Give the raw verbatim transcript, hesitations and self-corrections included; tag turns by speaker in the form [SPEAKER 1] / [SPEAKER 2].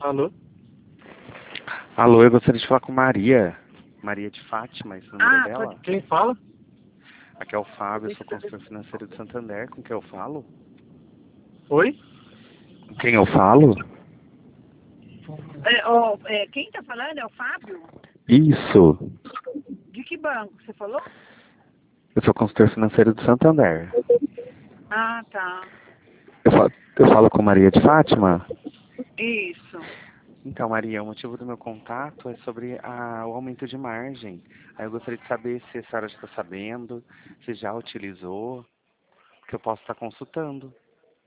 [SPEAKER 1] Alô?
[SPEAKER 2] Alô, eu gostaria de falar com Maria. Maria de Fátima, esse número é
[SPEAKER 1] Ah,
[SPEAKER 2] dela?
[SPEAKER 1] pode... quem fala?
[SPEAKER 2] Aqui é o Fábio, eu sou consultor financeiro do Santander. Com quem eu falo?
[SPEAKER 1] Oi?
[SPEAKER 2] Com quem eu falo?
[SPEAKER 3] É, ó, é, quem tá falando é o Fábio?
[SPEAKER 2] Isso.
[SPEAKER 3] De que banco você falou?
[SPEAKER 2] Eu sou consultor financeiro do Santander.
[SPEAKER 3] Ah, tá.
[SPEAKER 2] Eu falo, eu falo com Maria de Fátima?
[SPEAKER 3] Isso.
[SPEAKER 2] Então, Maria, o motivo do meu contato é sobre a, o aumento de margem. Aí eu gostaria de saber se a senhora está sabendo, se já utilizou, que eu posso estar consultando.